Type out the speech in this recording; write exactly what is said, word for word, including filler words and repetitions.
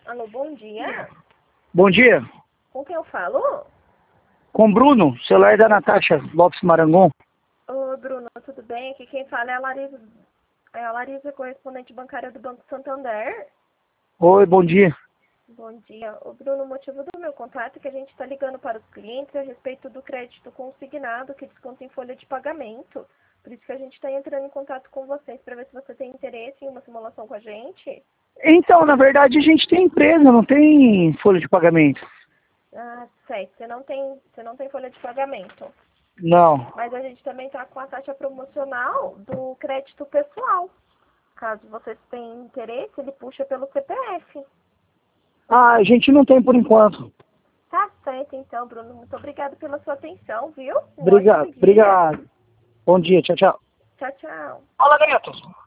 Alô, bom dia. Bom dia. Com quem eu falo? Com Bruno, celular da Natasha Lopes Marangon. Oi, Bruno, tudo bem? Aqui quem fala é a Larissa, é a Larissa, correspondente bancária do Banco Santander. Oi, bom dia. Bom dia. Ô, Bruno, o motivo do meu contato é que a gente está ligando para os clientes a respeito do crédito consignado que desconta em folha de pagamento. Por isso que a gente está entrando em contato com vocês para ver se você tem interesse em uma simulação com a gente. Então, na verdade, a gente tem empresa, não tem folha de pagamento. Ah, certo. Você não tem, você não tem folha de pagamento. Não. Mas a gente também está com a taxa promocional do crédito pessoal. Caso vocês tenham interesse, ele puxa pelo C P F. Ah, a gente não tem por enquanto. Tá certo, então, Bruno. Muito obrigada pela sua atenção, viu? Um Obrigado, ótimo dia. obrigado. Bom dia, tchau, tchau. Tchau, tchau. Fala, garoto.